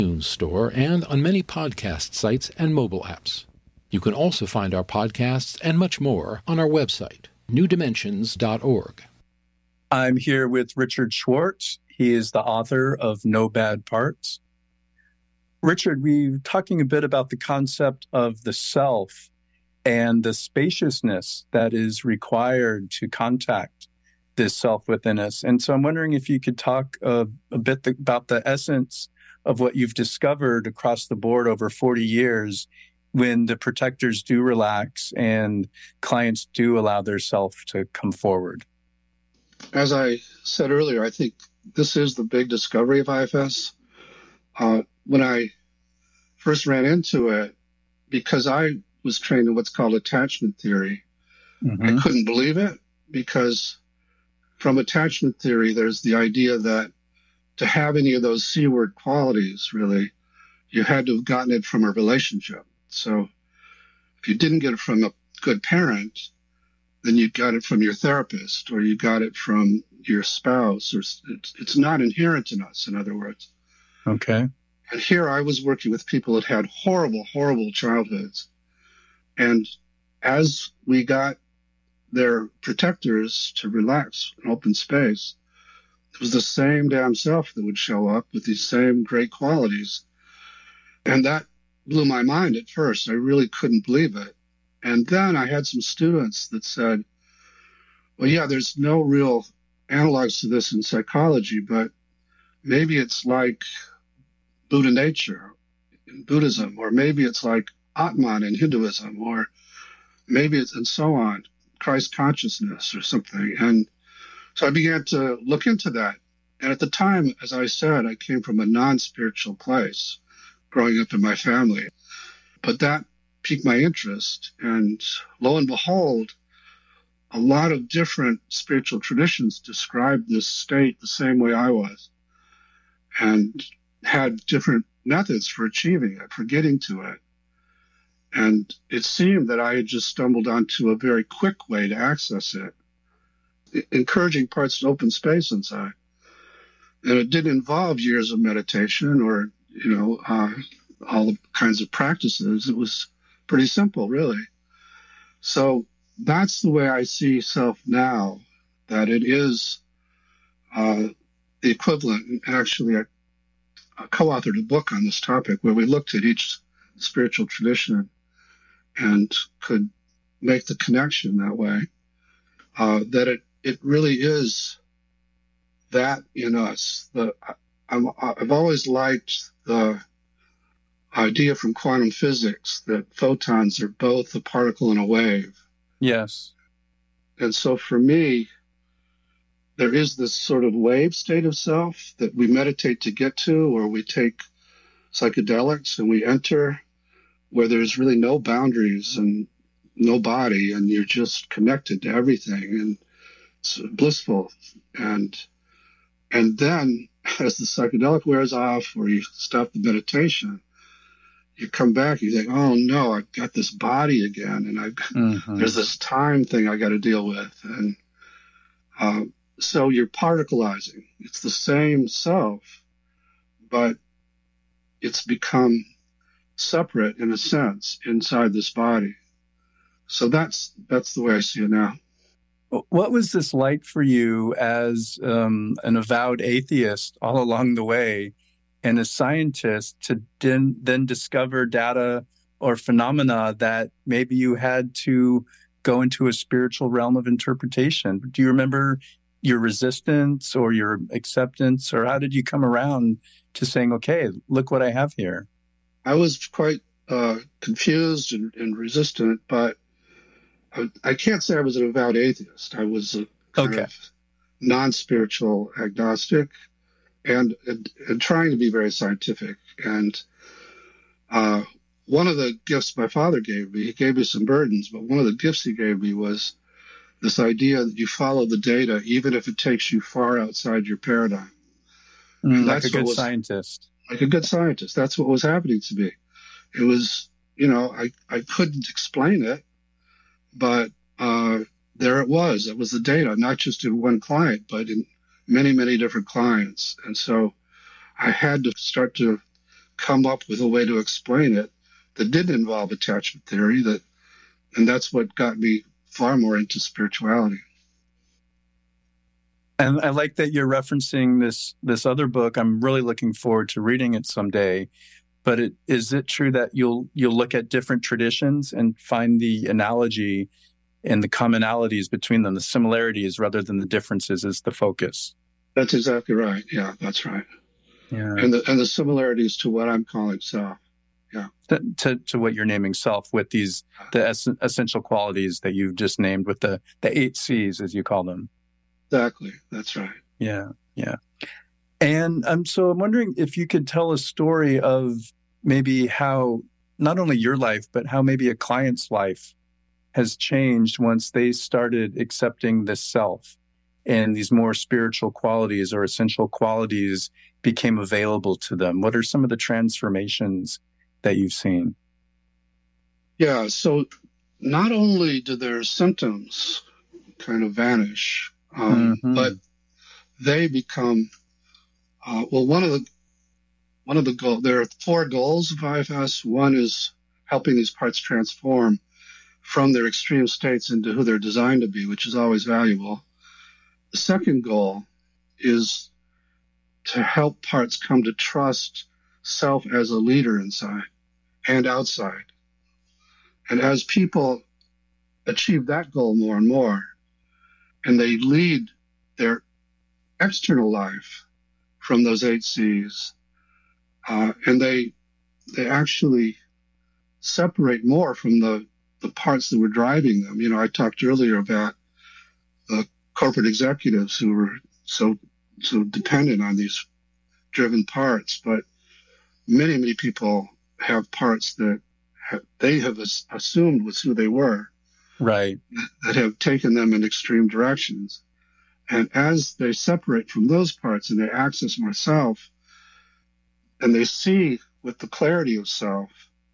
iTunes Store and on many podcast sites and mobile apps. You can also find our podcasts and much more on our website, newdimensions.org. I'm here with Richard Schwartz. He is the author of No Bad Parts. Richard, we're talking a bit about the concept of the self and the spaciousness that is required to contact this self within us. And so I'm wondering if you could talk a bit about the essence of what you've discovered across the board over 40 years when the protectors do relax and clients do allow their self to come forward. As I said earlier, I think this is the big discovery of IFS. When I first ran into it, because I was trained in what's called attachment theory, I couldn't believe it, because from attachment theory, there's the idea that to have any of those C-word qualities, really, you had to have gotten it from a relationship. So if you didn't get it from a good parent, then you got it from your therapist, or you got it from your spouse, or it's not inherent in us, in other words. Okay. And here I was working with people that had horrible, horrible childhoods. And as we got their protectors to relax in open space, it was the same damn self that would show up with these same great qualities. And that blew my mind at first. I really couldn't believe it. And then I had some students that said, well, yeah, there's no real analogs to this in psychology, but maybe it's like Buddha nature in Buddhism, or maybe it's like Atman in Hinduism, or maybe it's, and so on, Christ consciousness or something. And so I began to look into that. And at the time, as I said, I came from a non-spiritual place growing up in my family. But that piqued my interest. And lo and behold, a lot of different spiritual traditions described this state the same way I was, and had different methods for achieving it, for getting to it. And it seemed that I had just stumbled onto a very quick way to access it, encouraging parts of open space inside. And it didn't involve years of meditation or, all the kinds of practices. It was pretty simple, really. So that's the way I see self now, that it is the equivalent. And actually, I co-authored a book on this topic where we looked at each spiritual tradition and could make the connection that way, that it really is that in us. I've always liked the idea from quantum physics that photons are both a particle and a wave. Yes. And so for me, there is this sort of wave state of self that we meditate to get to, or we take psychedelics and we enter, where there's really no boundaries and no body, and you're just connected to everything, and it's blissful. And then as the psychedelic wears off, or you stop the meditation, you come back, you think, oh no, I've got this body again, and there's this time thing I got to deal with. And so you're particleizing. It's the same self, but it's become separate in a sense inside this body. So that's the way I see it now. What was this like for you as an avowed atheist all along the way, and a scientist to then discover data or phenomena that maybe you had to go into a spiritual realm of interpretation? Do you remember your resistance or your acceptance, or how did you come around to saying, okay, look what I have here? I was quite confused and resistant, but I can't say I was an avowed atheist. I was a kind of non-spiritual agnostic, and trying to be very scientific. And one of the gifts my father gave me, he gave me some burdens, but one of the gifts he gave me was this idea that you follow the data, even if it takes you far outside your paradigm. Like a good scientist. Like a good scientist. That's what was happening to me. It was, I couldn't explain it, but there it was. It was the data, not just in one client, but in many, many different clients. And so I had to start to come up with a way to explain it that didn't involve attachment theory. And that's what got me far more into spirituality. And I like that you're referencing this other book. I'm really looking forward to reading it someday. But is it true that you'll look at different traditions and find the analogy and the commonalities between them, the similarities rather than the differences is the focus? That's exactly right. Yeah, that's right. Yeah. And the similarities to what I'm calling self. Yeah. To what you're naming self with the essential qualities that you've just named with the 8 C's, as you call them. Exactly. That's right. Yeah. Yeah. And so I'm wondering if you could tell a story of maybe how not only your life, but how maybe a client's life has changed once they started accepting the self and these more spiritual qualities or essential qualities became available to them. What are some of the transformations that you've seen? Yeah. So not only do their symptoms kind of vanish, but they become one of the goals. There are 4 goals of IFS. One is helping these parts transform from their extreme states into who they're designed to be, which is always valuable. The second goal is to help parts come to trust self as a leader inside and outside. And as people achieve that goal more and more, and they lead their external life from those 8 C's, and they actually separate more from the parts that were driving them. You know, I talked earlier about the corporate executives who were so dependent on these driven parts, but many people have parts that they have assumed was who they were, right? That have taken them in extreme directions. And as they separate from those parts and they access more self, and they see with the clarity of self,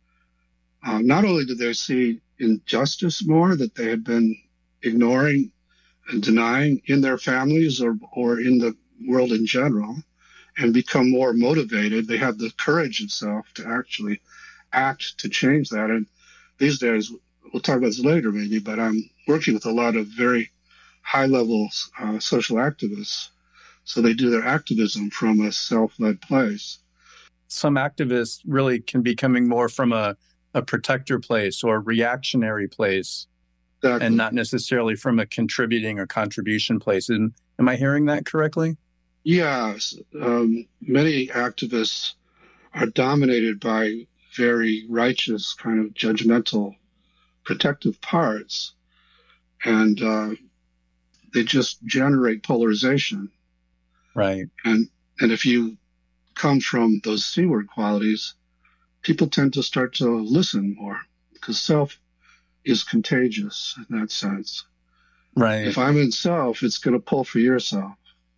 not only do they see injustice more that they had been ignoring and denying in their families or in the world in general, and become more motivated. They have the courage of self to actually act to change that. And these days, we'll talk about this later maybe, but I'm working with a lot of very high-level social activists. So they do their activism from a self-led place. Some activists really can be coming more from a protector place or reactionary place, exactly, and not necessarily from a contributing or contribution place. And am I hearing that correctly? Yes. Many activists are dominated by very righteous, kind of judgmental, protective parts, and they just generate polarization. Right. And if you come from those C-word qualities, people tend to start to listen more because self is contagious in that sense. Right. If I'm in self, it's going to pull for yourself.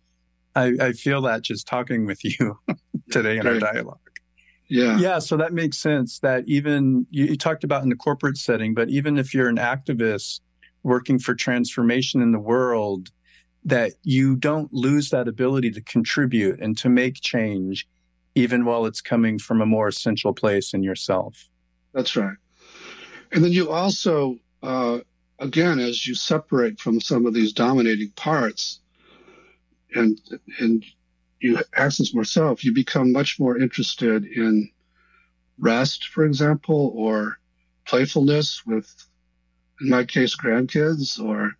I feel that just talking with you today in our dialogue. Yeah. Yeah. So that makes sense that even you talked about in the corporate setting, but even if you're an activist working for transformation in the world, that you don't lose that ability to contribute and to make change, even while it's coming from a more essential place in yourself. That's right. And then you also, again, as you separate from some of these dominating parts and you access more self, you become much more interested in rest, for example, or playfulness with, in my case, grandkids, or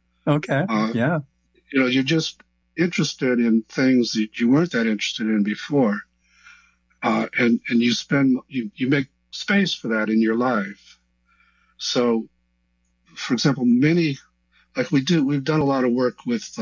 you're just interested in things that you weren't that interested in before, and you make space for that in your life. So, for example, we've done a lot of work with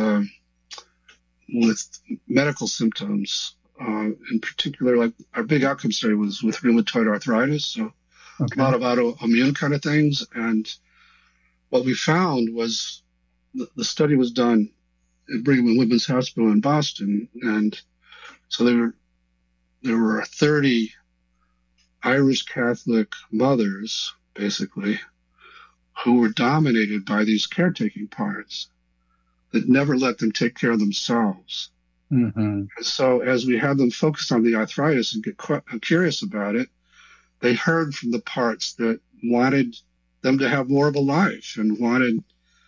medical symptoms. In particular, like our big outcome study was with rheumatoid arthritis, so a lot of autoimmune kind of things. And what we found was the study was done at Brigham and Women's Hospital in Boston, and so there were 30 Irish Catholic mothers, basically, who were dominated by these caretaking parts that never let them take care of themselves. Mm-hmm. So as we had them focus on the arthritis and get curious about it, they heard from the parts that wanted them to have more of a life and wanted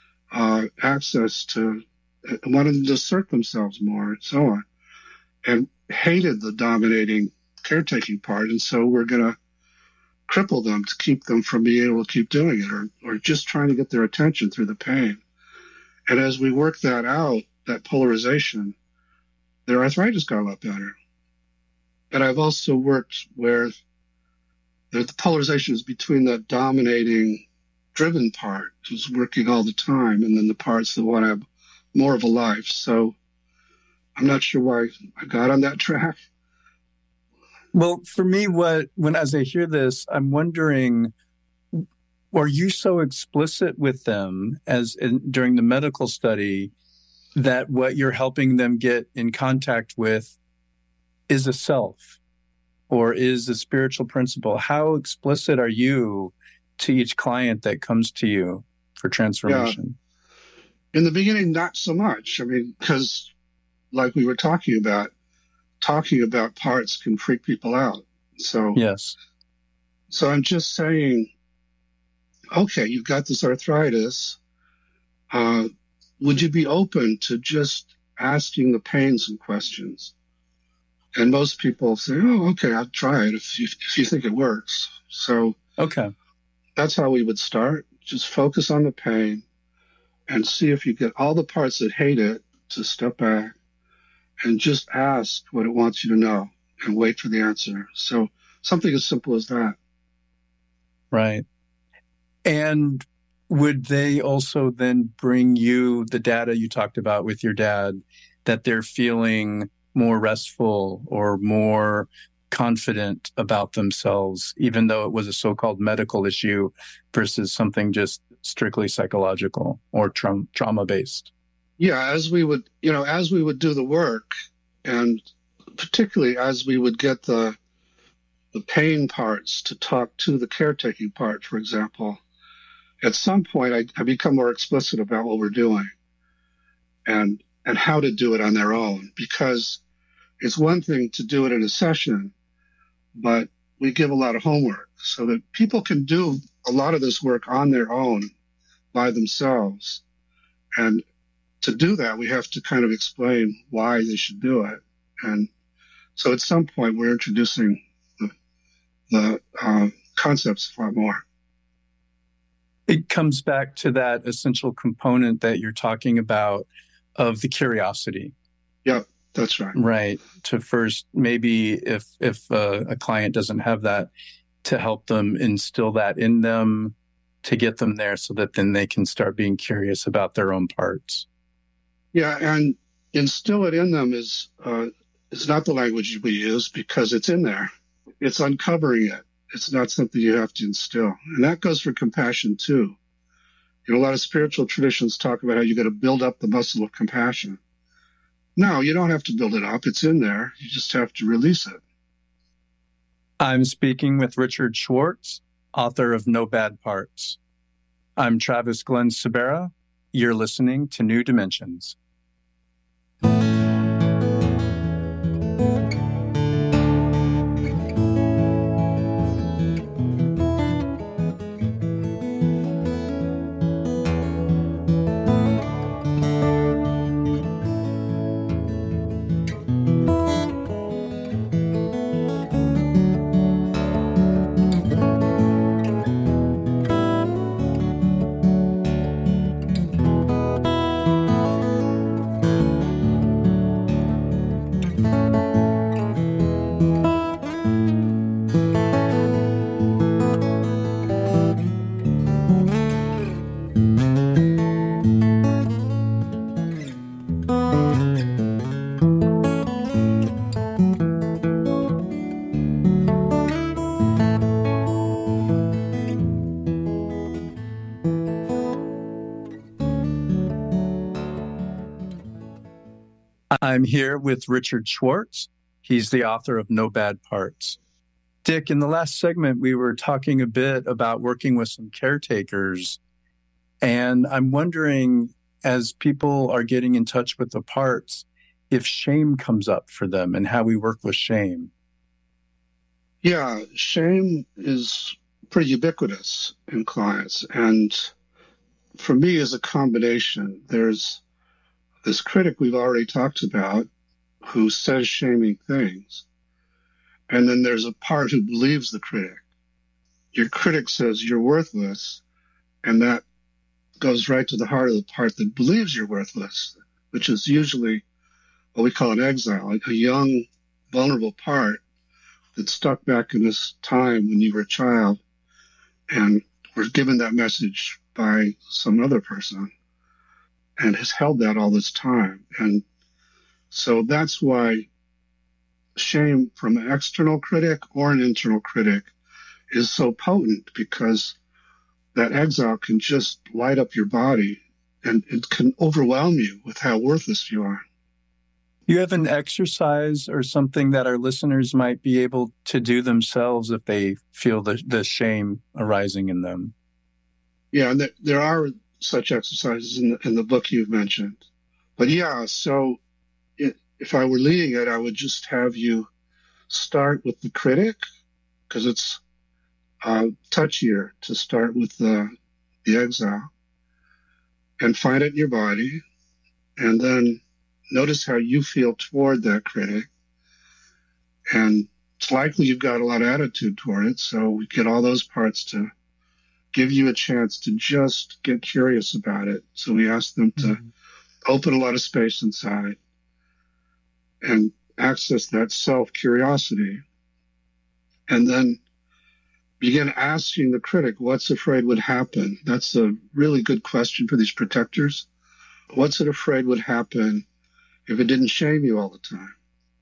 access to, wanted them to assert themselves more and so on, and hated the dominating caretaking part. And so we're going to cripple them to keep them from being able to keep doing it, or just trying to get their attention through the pain. And as we work that out, that polarization, their arthritis got a lot better. But I've also worked where the polarization is between the dominating, driven part, who's working all the time, and then the parts that want to have more of a life. So I'm not sure why I got on that track. Well, for me, as I hear this, I'm wondering, are you so explicit with them during the medical study that what you're helping them get in contact with is a self or is a spiritual principle? How explicit are you to each client that comes to you for transformation? Yeah. In the beginning, not so much. I mean, because like we were talking about parts can freak people out. So yes. So I'm just saying, okay, you've got this arthritis. Would you be open to just asking the pain some questions? And most people say, oh, okay, I'll try it if you think it works. So okay, that's how we would start. Just focus on the pain and see if you get all the parts that hate it to step back and just ask what it wants you to know and wait for the answer. So something as simple as that. Right. And would they also then bring you the data you talked about with your dad, that they're feeling more restful or more confident about themselves, even though it was a so-called medical issue versus something just strictly psychological or trauma-based? Yeah, as we would do the work, and particularly as we would get the pain parts to talk to the caretaking part, for example, at some point I become more explicit about what we're doing and how to do it on their own, because it's one thing to do it in a session, but we give a lot of homework so that people can do a lot of this work on their own by themselves. And to do that, we have to kind of explain why they should do it. And so at some point, we're introducing the concepts a lot more. It comes back to that essential component that you're talking about of the curiosity. Yeah, that's right. Right. To first, maybe if a client doesn't have that, to help them instill that in them, to get them there so that then they can start being curious about their own parts. Yeah, and instill it in them is not the language we use, because it's in there. It's uncovering it. It's not something you have to instill. And that goes for compassion too. You know, a lot of spiritual traditions talk about how you got to build up the muscle of compassion. No, you don't have to build it up. It's in there. You just have to release it. I'm speaking with Richard Schwartz, author of No Bad Parts. I'm Travis Glenn Sabera. You're listening to New Dimensions. I'm here with Richard Schwartz. He's the author of No Bad Parts. Dick, in the last segment, we were talking a bit about working with some caretakers. And I'm wondering, as people are getting in touch with the parts, if shame comes up for them and how we work with shame. Yeah, shame is pretty ubiquitous in clients. And for me, is a combination. There's this critic we've already talked about who says shaming things. And then there's a part who believes the critic. Your critic says you're worthless, and that goes right to the heart of the part that believes you're worthless, which is usually what we call an exile, like a young, vulnerable part that's stuck back in this time when you were a child and were given that message by some other person and has held that all this time. And so that's why shame from an external critic or an internal critic is so potent, because that exile can just light up your body and it can overwhelm you with how worthless you are. You have an exercise or something that our listeners might be able to do themselves if they feel the shame arising in them? Yeah, and there are such exercises in the book you've mentioned. But yeah, so if I were leading it, I would just have you start with the critic, because it's touchier to start with the exile, and find it in your body, and then notice how you feel toward that critic. And it's likely you've got a lot of attitude toward it, so we get all those parts to give you a chance to just get curious about it. So we ask them to open a lot of space inside and access that self-curiosity. And then begin asking the critic, what's afraid would happen? That's a really good question for these protectors. What's it afraid would happen if it didn't shame you all the time?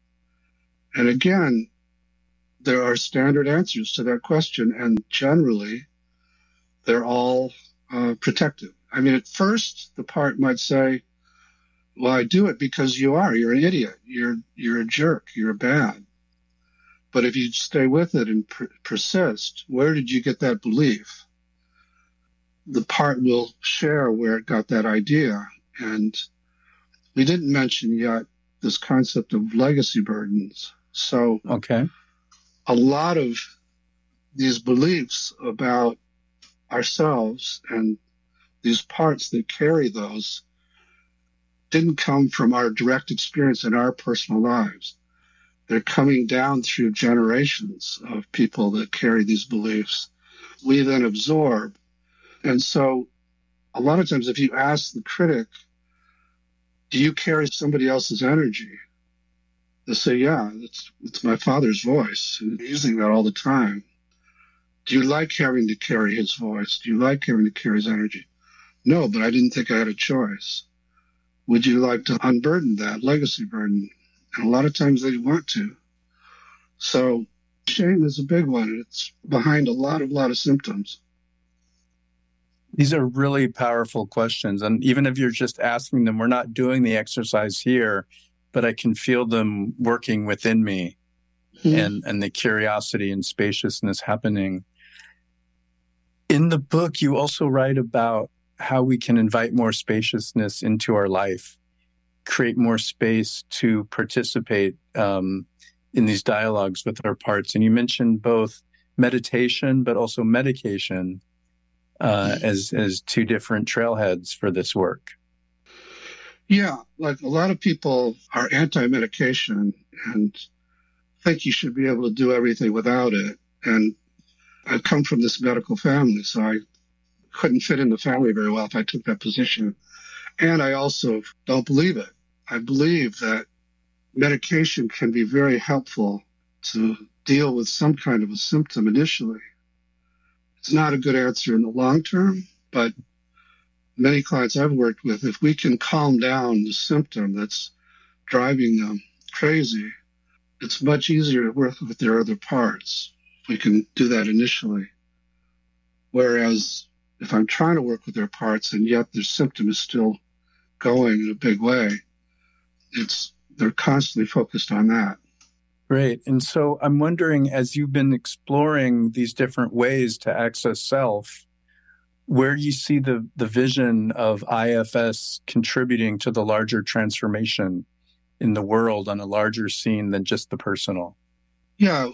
And again, there are standard answers to that question, and generally, they're all protective. I mean, at first, the part might say, well, I do it because you're an idiot, you're a jerk, you're bad. But if you stay with it and persist, where did you get that belief? The part will share where it got that idea. And we didn't mention yet this concept of legacy burdens. So a lot of these beliefs about ourselves and these parts that carry those didn't come from our direct experience in our personal lives. They're coming down through generations of people that carry these beliefs. We then absorb. And so a lot of times if you ask the critic, do you carry somebody else's energy? They'll say, yeah, it's my father's voice. I'm using that all the time. Do you like having to carry his voice? Do you like having to carry his energy? No, but I didn't think I had a choice. Would you like to unburden that legacy burden? And a lot of times they want to. So shame is a big one. It's behind a lot of symptoms. These are really powerful questions. And even if you're just asking them, we're not doing the exercise here, but I can feel them working within me and the curiosity and spaciousness happening. In the book, you also write about how we can invite more spaciousness into our life, create more space to participate in these dialogues with our parts. And you mentioned both meditation, but also medication as two different trailheads for this work. Yeah, like a lot of people are anti-medication and think you should be able to do everything without it. And I come from this medical family, so I couldn't fit in the family very well if I took that position. And I also don't believe it. I believe that medication can be very helpful to deal with some kind of a symptom initially. It's not a good answer in the long term, but many clients I've worked with, if we can calm down the symptom that's driving them crazy, it's much easier to work with their other parts. We can do that initially. Whereas if I'm trying to work with their parts and yet their symptom is still going in a big way, they're constantly focused on that. Great. And so I'm wondering, as you've been exploring these different ways to access self, where you see the vision of IFS contributing to the larger transformation in the world on a larger scene than just the personal. Yeah.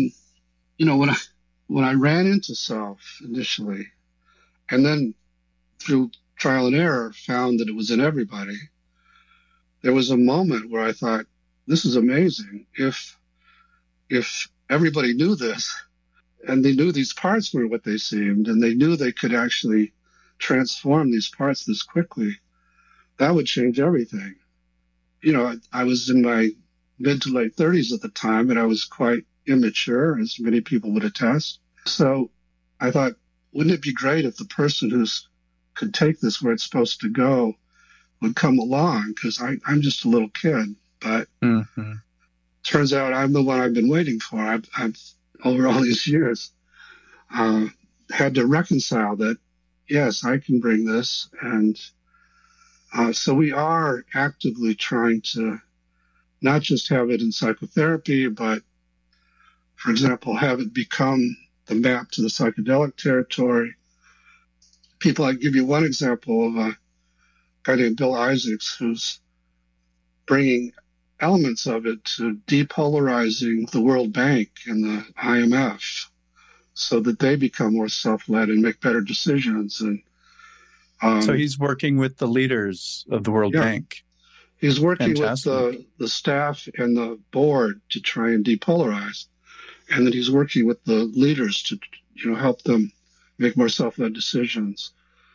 When I ran into self initially, and then through trial and error found that it was in everybody, there was a moment where I thought, this is amazing. If everybody knew this, and they knew these parts were what they seemed, and they knew they could actually transform these parts this quickly, that would change everything. I was in my mid to late 30s at the time, and I was quite immature, as many people would attest. So I thought, wouldn't it be great if the person who could take this where it's supposed to go would come along? Because I'm just a little kid, but turns out I'm the one I've been waiting for. I've over all these years, had to reconcile that, yes, I can bring this. And so we are actively trying to not just have it in psychotherapy, but, for example, have it become the map to the psychedelic territory. I give you one example of a guy named Bill Isaacs, who's bringing elements of it to depolarizing the World Bank and the IMF so that they become more self-led and make better decisions. And so he's working with the leaders of the World Bank. He's working Fantastic. with the staff and the board to try and depolarize. And then he's working with the leaders to help them make more self-led decisions.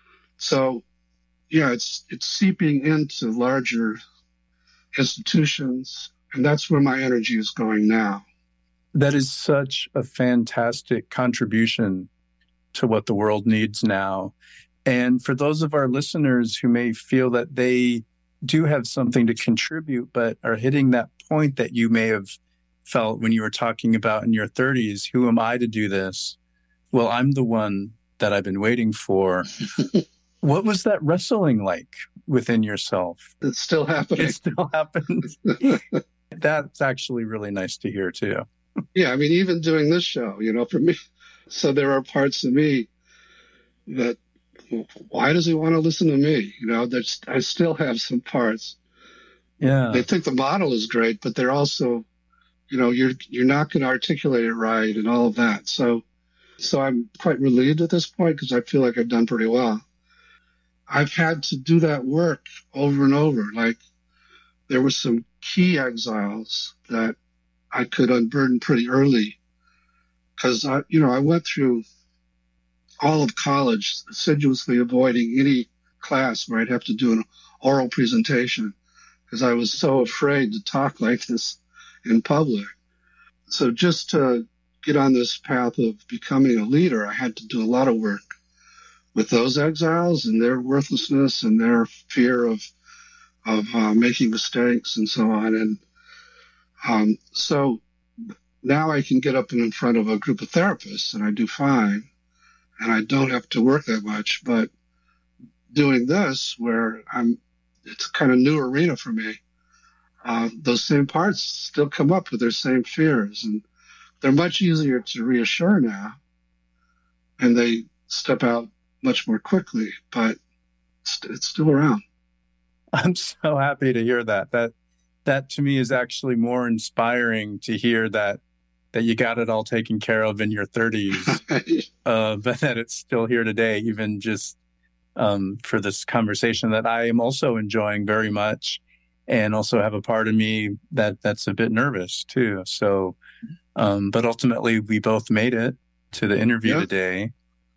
So, it's seeping into larger institutions, and that's where my energy is going now. That is such a fantastic contribution to what the world needs now. And for those of our listeners who may feel that they do have something to contribute, but are hitting that point that you may have felt when you were talking about in your 30s, who am I to do this? Well, I'm the one that I've been waiting for. What was that wrestling like within yourself? It's still happening. It still happens. That's actually really nice to hear too. Yeah, even doing this show, for me. So there are parts of me that, why does he want to listen to me? I still have some parts. Yeah. They think the model is great, but they're also, you're not going to articulate it right and all of that. So I'm quite relieved at this point because I feel like I've done pretty well. I've had to do that work over and over. Like, there were some key exiles that I could unburden pretty early because I went through all of college assiduously avoiding any class where I'd have to do an oral presentation because I was so afraid to talk like this in public. So just to get on this path of becoming a leader, I had to do a lot of work with those exiles and their worthlessness and their fear of making mistakes and so on. And so now I can get up in front of a group of therapists and I do fine and I don't have to work that much. But doing this where it's a kind of new arena for me, those same parts still come up with their same fears, and they're much easier to reassure now, and they step out much more quickly, but it's still around. I'm so happy to hear that. That to me is actually more inspiring to hear that you got it all taken care of in your 30s, but that it's still here today, even just for this conversation that I am also enjoying very much, and also have a part of me that's a bit nervous too. So, but ultimately we both made it to the interview today,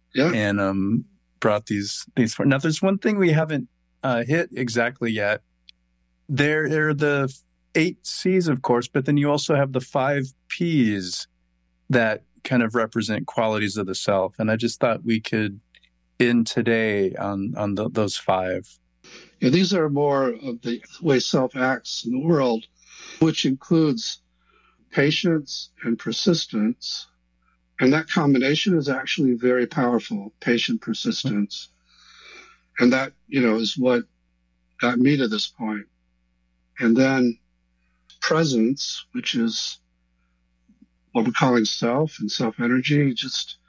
and brought these. Now, there's one thing we haven't hit exactly yet. There are the 8 C's, of course, but then you also have the 5 P's that kind of represent qualities of the self. And I just thought we could end today on those 5. Yeah, these are more of the way self acts in the world, which includes patience and persistence. And that combination is actually very powerful, patient persistence. And that, is what got me to this point. And then presence, which is what we're calling self and self-energy.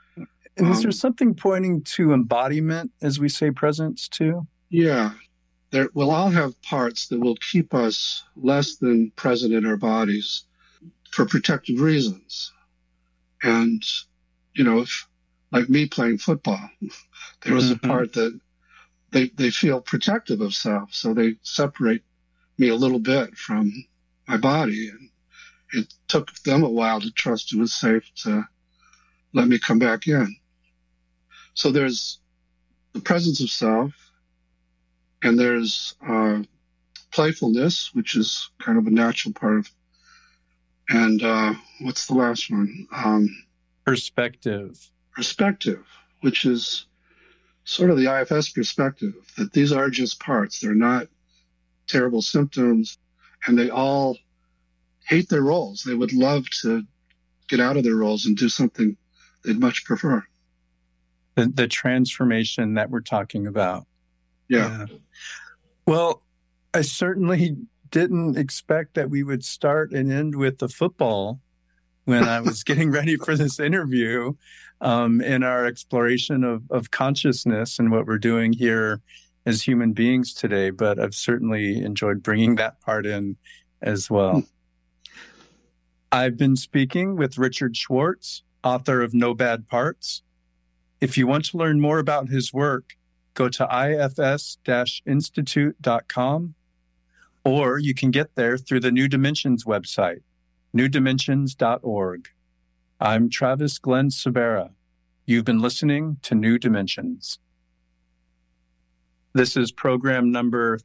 And is there something pointing to embodiment as we say presence too? Yeah. we'll all have parts that will keep us less than present in our bodies for protective reasons. And, if, like me playing football, there was a part that they feel protective of self, so they separate me a little bit from my body. And it took them a while to trust it was safe to let me come back in. So there's the presence of self, and there's playfulness, which is kind of a natural part of, and what's the last one? Perspective. Perspective, which is sort of the IFS perspective, that these are just parts. They're not terrible symptoms, and they all hate their roles. They would love to get out of their roles and do something they'd much prefer. The transformation that we're talking about. Yeah. Well, I certainly didn't expect that we would start and end with the football when I was getting ready for this interview, in our exploration of consciousness and what we're doing here as human beings today. But I've certainly enjoyed bringing that part in as well. I've been speaking with Richard Schwartz, author of No Bad Parts. If you want to learn more about his work, go to ifs-institute.com, or you can get there through the New Dimensions website, newdimensions.org. I'm Travis Glenn Severa. You've been listening to New Dimensions. This is program number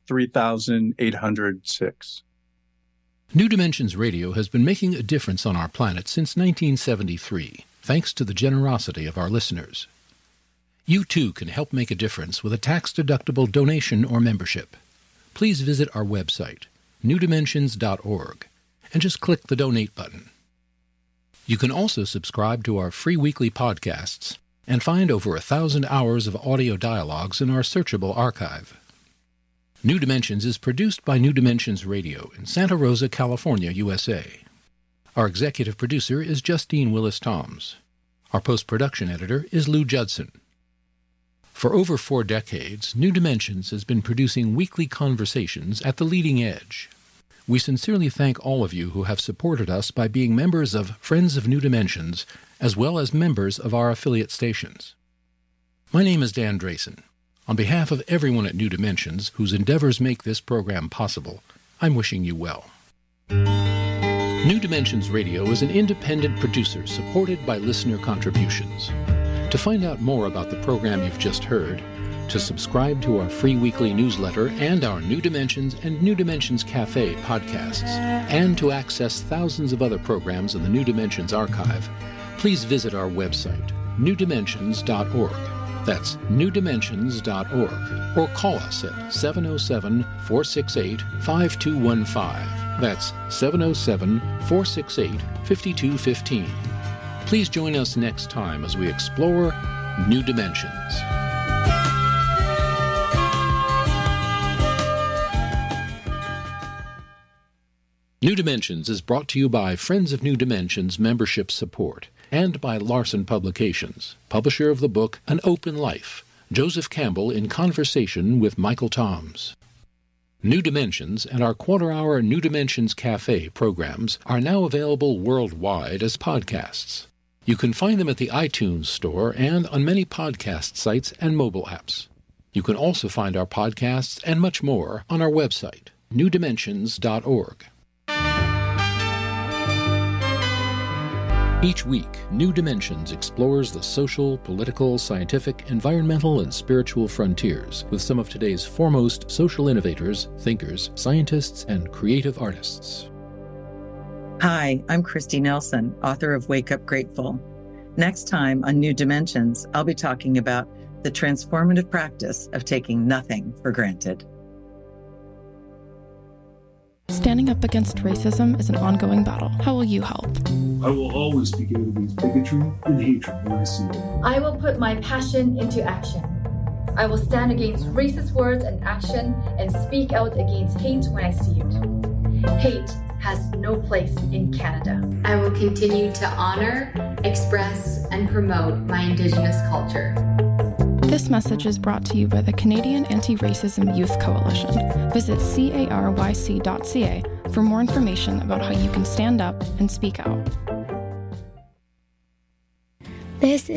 3806. New Dimensions Radio has been making a difference on our planet since 1973, thanks to the generosity of our listeners. You too can help make a difference with a tax-deductible donation or membership. Please visit our website, newdimensions.org, and just click the donate button. You can also subscribe to our free weekly podcasts and find over 1,000 hours of audio dialogues in our searchable archive. New Dimensions is produced by New Dimensions Radio in Santa Rosa, California, USA. Our executive producer is Justine Willis-Toms. Our post-production editor is Lou Judson. For over 4 decades, New Dimensions has been producing weekly conversations at the leading edge. We sincerely thank all of you who have supported us by being members of Friends of New Dimensions, as well as members of our affiliate stations. My name is Dan Drayson. On behalf of everyone at New Dimensions, whose endeavors make this program possible, I'm wishing you well. New Dimensions Radio is an independent producer supported by listener contributions. To find out more about the program you've just heard, to subscribe to our free weekly newsletter and our New Dimensions and New Dimensions Cafe podcasts, and to access thousands of other programs in the New Dimensions archive, please visit our website, newdimensions.org. That's newdimensions.org. Or call us at 707-468-5215. That's 707-468-5215. Please join us next time as we explore New Dimensions. New Dimensions is brought to you by Friends of New Dimensions membership support and by Larson Publications, publisher of the book An Open Life, Joseph Campbell in conversation with Michael Toms. New Dimensions and our quarter-hour New Dimensions Cafe programs are now available worldwide as podcasts. You can find them at the iTunes Store and on many podcast sites and mobile apps. You can also find our podcasts and much more on our website, newdimensions.org. Each week, New Dimensions explores the social, political, scientific, environmental, and spiritual frontiers with some of today's foremost social innovators, thinkers, scientists, and creative artists. Hi, I'm Christy Nelson, author of Wake Up Grateful. Next time on New Dimensions, I'll be talking about the transformative practice of taking nothing for granted. Standing up against racism is an ongoing battle. How will you help? I will always speak out against bigotry and hatred when I see it. I will put my passion into action. I will stand against racist words and action and speak out against hate when I see it. Hate has no place in Canada. I will continue to honor, express, and promote my Indigenous culture. This message is brought to you by the Canadian Anti-Racism Youth Coalition. Visit caryc.ca for more information about how you can stand up and speak out. This